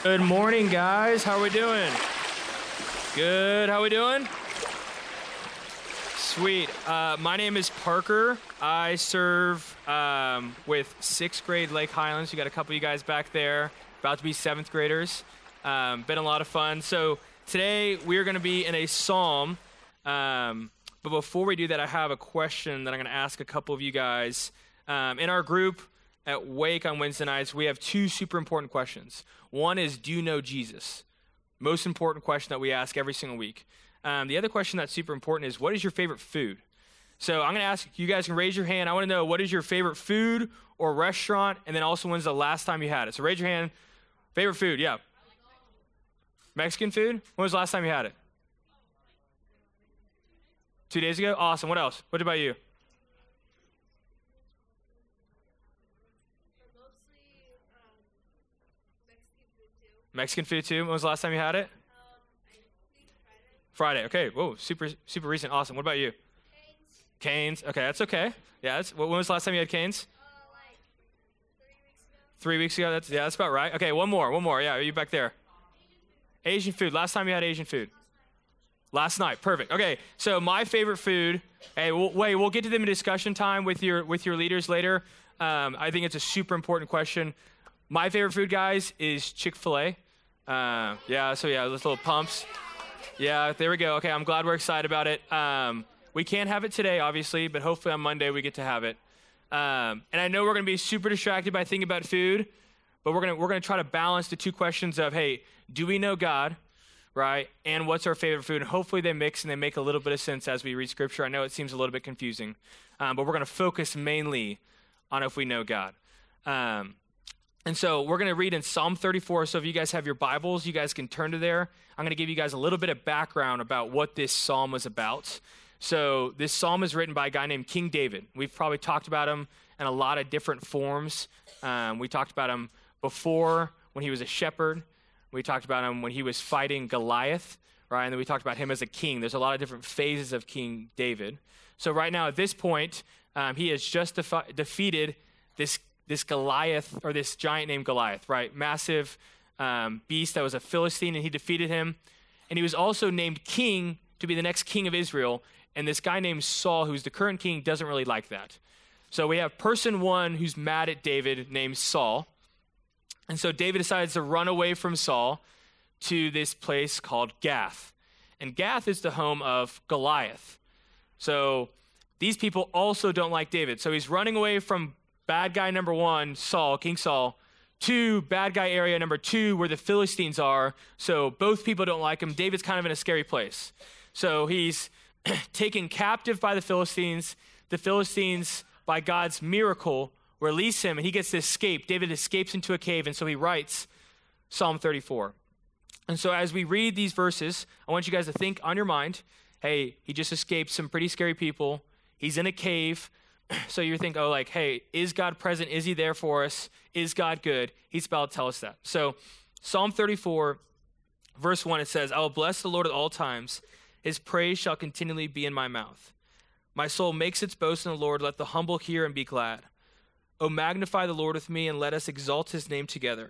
Good morning, guys. How are we doing? Good. How are we doing? Sweet. My name is Parker. I serve with 6th grade Lake Highlands. You got a couple of you guys back there, about to be 7th graders. Been a lot of fun. So today we're going to be in a psalm. But before we do that, I have a question that I'm going to ask a couple of you guys. In our group at Wake on Wednesday nights, we have 2 super important questions. One is, do you know Jesus? Most important question that we ask every single week. The other question that's super important is, what is your favorite food? So I'm going to ask, you guys can raise your hand. I want to know, what is your favorite food or restaurant? And then also, when's the last time you had it? So raise your hand. Favorite food, yeah. Mexican food? When was the last time you had it? 2 days ago? Awesome. What else? What about you? Mexican food too. When was the last time you had it? I think Friday. Okay. Whoa. Super recent. Awesome. What about you? Canes. Okay. That's okay. Yeah. When was the last time you had Canes? like 3 weeks ago. 3 weeks ago. That's about right. Okay. One more. Yeah. Are you back there? Asian food. Last time you had Asian food? Last night. Perfect. Okay. So my favorite food. Hey, we'll get to them in discussion time with your leaders later. I think it's a super important question. My favorite food, guys, is Chick-fil-A. Those little pumps. Yeah, there we go. Okay, I'm glad we're excited about it. We can't have it today, obviously, but hopefully on Monday we get to have it. And I know we're going to be super distracted by thinking about food, but we're going to try to balance the 2 questions of, hey, do we know God, right? And what's our favorite food? And hopefully they mix and they make a little bit of sense as we read Scripture. I know it seems a little bit confusing, but we're going to focus mainly on if we know God. And so we're going to read in Psalm 34. So if you guys have your Bibles, you guys can turn to there. I'm going to give you guys a little bit of background about what this psalm was about. So this psalm is written by a guy named King David. We've probably talked about him in a lot of different forms. We talked about him before when he was a shepherd. We talked about him when he was fighting Goliath, right? And then we talked about him as a king. There's a lot of different phases of King David. So right now at this point, he has just defeated this Goliath, or this giant named Goliath, right? Massive beast that was a Philistine, and he defeated him. And he was also named king to be the next king of Israel. And this guy named Saul, who's the current king, doesn't really like that. So we have person 1 who's mad at David named Saul. And so David decides to run away from Saul to this place called Gath. And Gath is the home of Goliath. So these people also don't like David. So he's running away from bad guy number 1, Saul, King Saul, to bad guy area number 2, where the Philistines are. So both people don't like him. David's kind of in a scary place. So he's taken captive by the Philistines. The Philistines, by God's miracle, release him, and he gets to escape. David escapes into a cave, and so he writes Psalm 34. And so as we read these verses, I want you guys to think on your mind, hey, he just escaped some pretty scary people. He's in a cave. So you think, hey, is God present? Is he there for us? Is God good? He's about to tell us that. So Psalm 34, verse 1, it says, I will bless the Lord at all times. His praise shall continually be in my mouth. My soul makes its boast in the Lord. Let the humble hear and be glad. O magnify the Lord with me, and let us exalt his name together.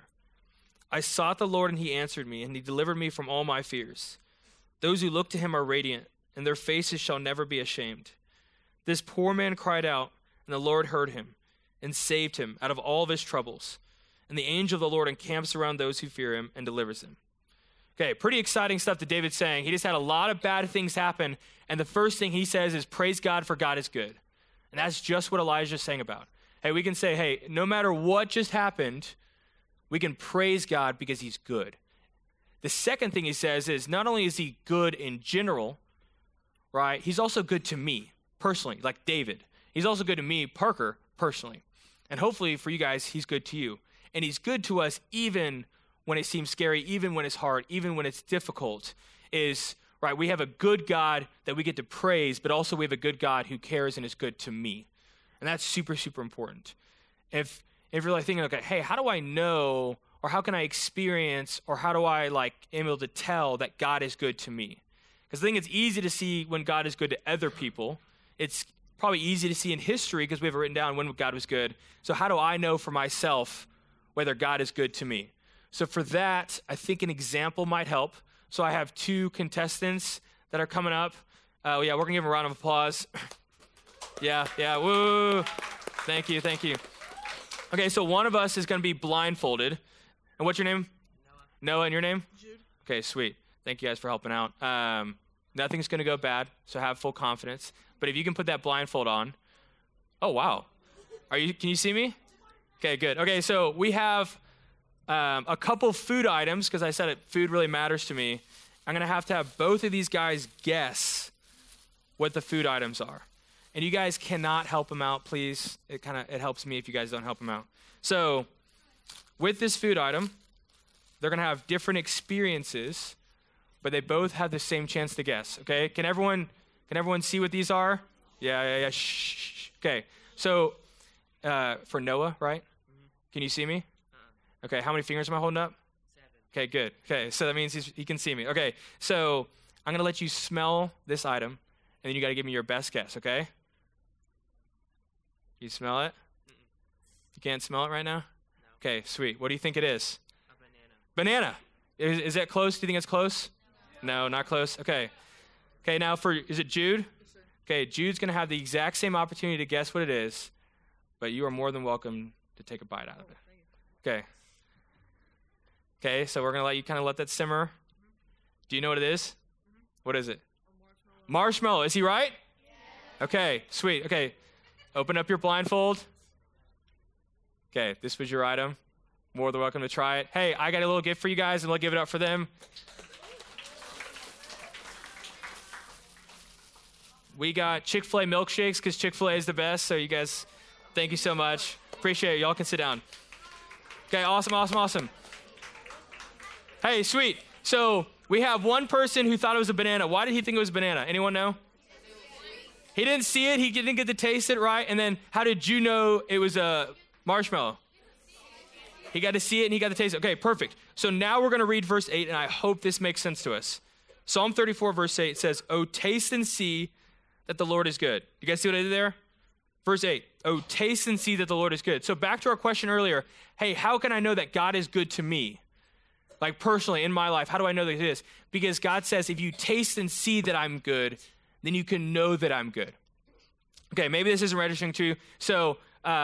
I sought the Lord, and he answered me, and he delivered me from all my fears. Those who look to him are radiant, and their faces shall never be ashamed. This poor man cried out, and the Lord heard him and saved him out of all of his troubles. And the angel of the Lord encamps around those who fear him and delivers them. Okay, pretty exciting stuff that David's saying. He just had a lot of bad things happen, and the first thing he says is, praise God, for God is good. And that's just what Elijah's saying about. Hey, we can say, hey, no matter what just happened, we can praise God because he's good. The second thing he says is, not only is he good in general, right, he's also good to me. Personally, like David. He's also good to me, Parker, personally. And hopefully for you guys, he's good to you. And he's good to us even when it seems scary, even when it's hard, even when it's difficult. Right, we have a good God that we get to praise, but also we have a good God who cares and is good to me. And that's super, super important. If you're like thinking, okay, hey, how do I know, or how can I experience, or how do I am able to tell that God is good to me? Because I think it's easy to see when God is good to other people. It's probably easy to see in history because we have it written down when God was good. So how do I know for myself whether God is good to me? So for that, I think an example might help. So I have 2 contestants that are coming up. We're going to give them a round of applause. Yeah, woo. Thank you. Okay, so one of us is going to be blindfolded. And what's your name? Noah, and your name? Jude. Okay, sweet. Thank you guys for helping out. Nothing's going to go bad, so have full confidence. But if you can put that blindfold on. Oh, wow. Can you see me? Okay, good. Okay, so we have a couple food items, because I said it, food really matters to me. I'm going to have both of these guys guess what the food items are. And you guys cannot help them out, please. It helps me if you guys don't help them out. So with this food item, they're going to have different experiences, but they both have the same chance to guess, okay? Can everyone see what these are? Yeah. Shh. Okay, so for Noah, right? Can you see me? Okay, how many fingers am I holding up? 7. Okay, good. Okay, so that means he can see me. Okay, so I'm going to let you smell this item, and then you got to give me your best guess, okay? You smell it? You can't smell it right now? No. Okay, sweet. What do you think it is? A banana. Banana. Is that close? Do you think it's close? No, not close. Okay. Okay, now is it Jude? Yes, sir. Okay, Jude's going to have the exact same opportunity to guess what it is, but you are more than welcome to take a bite out of it. Thank you. Okay. Okay, so we're going to let you kind of let that simmer. Do you know what it is? What is it? A Marshmallow. Is he right? Yeah. Okay, sweet. Okay, open up your blindfold. Okay, this was your item. More than welcome to try it. Hey, I got a little gift for you guys, and we'll give it up for them. We got Chick-fil-A milkshakes, because Chick-fil-A is the best, so you guys, thank you so much. Appreciate it. Y'all can sit down. Okay, awesome. Hey, sweet. So we have one person who thought it was a banana. Why did he think it was a banana? Anyone know? He didn't see it. He didn't get to taste it, right? And then how did you know it was a marshmallow? He got to see it and he got to taste it. Okay, perfect. So now we're going to read verse 8, and I hope this makes sense to us. Psalm 34, verse 8 says, "Oh, taste and see that the Lord is good." You guys see what I did there? Verse 8, "Oh, taste and see that the Lord is good." So back to our question earlier, hey, how can I know that God is good to me? Like personally, in my life, how do I know that it is? Because God says, if you taste and see that I'm good, then you can know that I'm good. Okay, maybe this isn't registering to you. So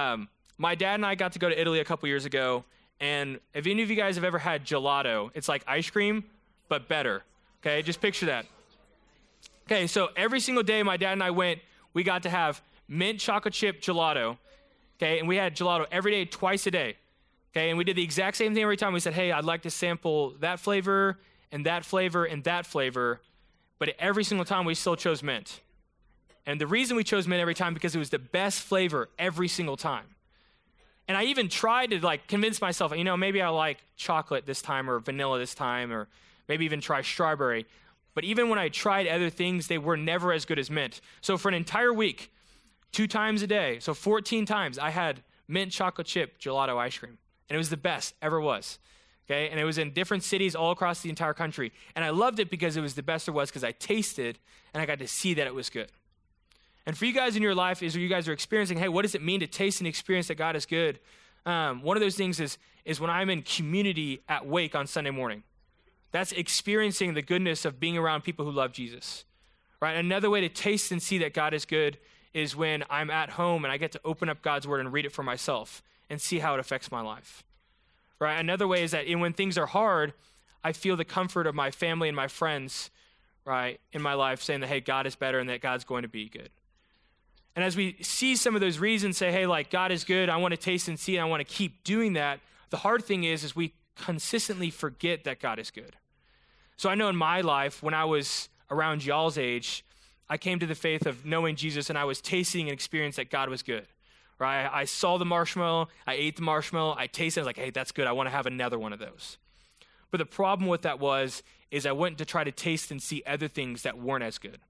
my dad and I got to go to Italy a couple years ago, and if any of you guys have ever had gelato, it's like ice cream, but better. Okay, just picture that. Okay, so every single day my dad and I went, we got to have mint chocolate chip gelato. Okay, and we had gelato every day, twice a day. Okay, and we did the exact same thing every time. We said, hey, I'd like to sample that flavor and that flavor and that flavor. But every single time we still chose mint. And the reason we chose mint every time because it was the best flavor every single time. And I even tried to convince myself, maybe I like chocolate this time or vanilla this time, or maybe even try strawberry. But even when I tried other things, they were never as good as mint. So for an entire week, 2 times a day, so 14 times, I had mint chocolate chip gelato ice cream. And it was the best ever was. Okay, and it was in different cities all across the entire country. And I loved it because it was the best there was, because I tasted and I got to see that it was good. And for you guys in your life, is you guys are experiencing, hey, what does it mean to taste and experience that God is good? One of those things is when I'm in community at Wake on Sunday morning. That's experiencing the goodness of being around people who love Jesus. Right? Another way to taste and see that God is good is when I'm at home and I get to open up God's word and read it for myself and see how it affects my life. Right? Another way is that when things are hard, I feel the comfort of my family and my friends, right, in my life saying that, hey, God is better and that God's going to be good. And as we see some of those reasons say, hey, God is good, I want to taste and see, and I want to keep doing that, the hard thing is we consistently forget that God is good. So I know in my life, when I was around y'all's age, I came to the faith of knowing Jesus, and I was tasting and experiencing that God was good. Right? I saw the marshmallow, I ate the marshmallow, I tasted it, I was like, hey, that's good, I want to have another one of those. But the problem with that is I went to try to taste and see other things that weren't as good.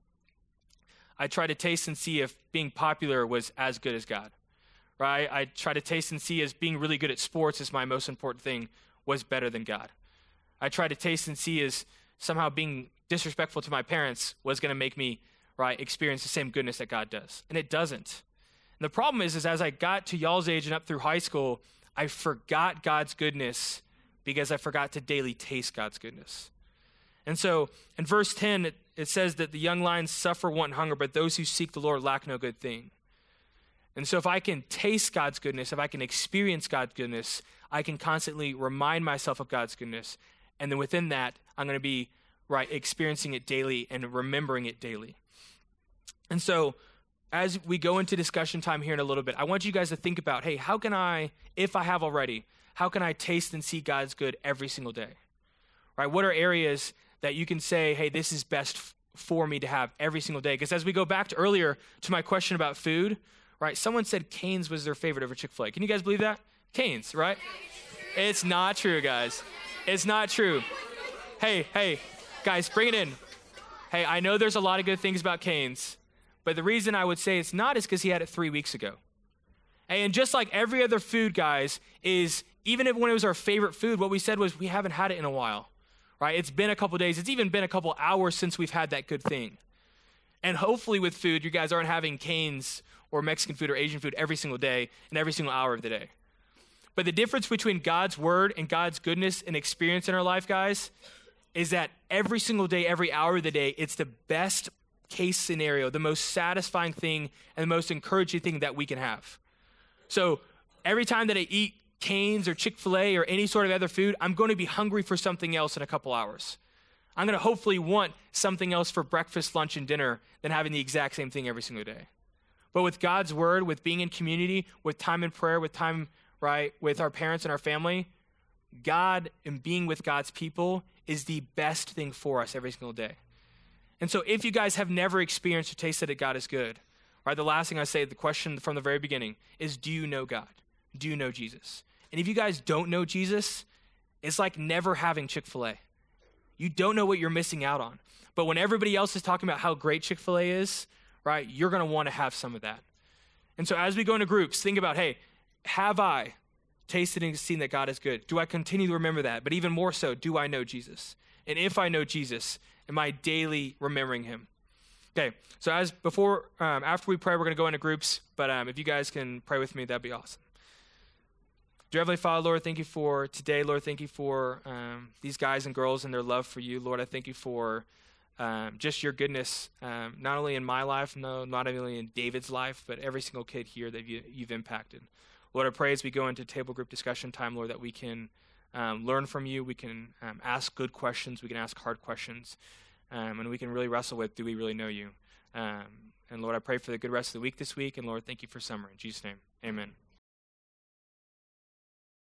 I tried to taste and see if being popular was as good as God. Right? I tried to taste and see as being really good at sports is my most important thing was better than God. I tried to taste and see as somehow being disrespectful to my parents was going to make me, right, experience the same goodness that God does. And it doesn't. And the problem is as I got to y'all's age and up through high school, I forgot God's goodness because I forgot to daily taste God's goodness. And so in verse 10, it says that the young lions suffer want and hunger, but those who seek the Lord lack no good thing. And so if I can taste God's goodness, if I can experience God's goodness, I can constantly remind myself of God's goodness. And then within that, I'm going to be experiencing it daily and remembering it daily. And so as we go into discussion time here in a little bit, I want you guys to think about, hey, how can I, if I have already, how can I taste and see God's good every single day? Right? What are areas that you can say, hey, this is best for me to have every single day? Because as we go back to earlier to my question about food, right? Someone said Cane's was their favorite over Chick-fil-A. Can you guys believe that? Cane's, right? It's not true, guys. It's not true. Hey, guys, bring it in. Hey, I know there's a lot of good things about Cane's, but the reason I would say it's not is because he had it 3 weeks ago. And just like every other food, guys, is even if when it was our favorite food, what we said was we haven't had it in a while, right? It's been a couple days. It's even been a couple hours since we've had that good thing. And hopefully with food, you guys aren't having Cane's or Mexican food or Asian food every single day and every single hour of the day. But the difference between God's word and God's goodness and experience in our life, guys, is that every single day, every hour of the day, it's the best case scenario, the most satisfying thing and the most encouraging thing that we can have. So every time that I eat Cane's or Chick-fil-A or any sort of other food, I'm going to be hungry for something else in a couple hours. I'm going to hopefully want something else for breakfast, lunch, and dinner than having the exact same thing every single day. But with God's word, with being in community, with time in prayer, with time, right, with our parents and our family, God and being with God's people is the best thing for us every single day. And so if you guys have never experienced or tasted that God is good, right, the last thing I say, the question from the very beginning is, do you know God? Do you know Jesus? And if you guys don't know Jesus, it's like never having Chick-fil-A. You don't know what you're missing out on. But when everybody else is talking about how great Chick-fil-A is, right, you're going to want to have some of that. And so as we go into groups, think about, hey, have I tasted and seen that God is good? Do I continue to remember that? But even more so, do I know Jesus? And if I know Jesus, am I daily remembering him? Okay, so after we pray, we're going to go into groups. But if you guys can pray with me, that'd be awesome. Dear Heavenly Father, Lord, thank you for today. Lord, thank you for these guys and girls and their love for you. Lord, I thank you for just your goodness, not only in my life, not only in David's life, but every single kid here that you've impacted. Lord, I pray as we go into table group discussion time, Lord, that we can learn from you. We can ask good questions. We can ask hard questions. And we can really wrestle with, do we really know you? And Lord, I pray for the good rest of the week this week. And Lord, thank you for summer. In Jesus' name, amen.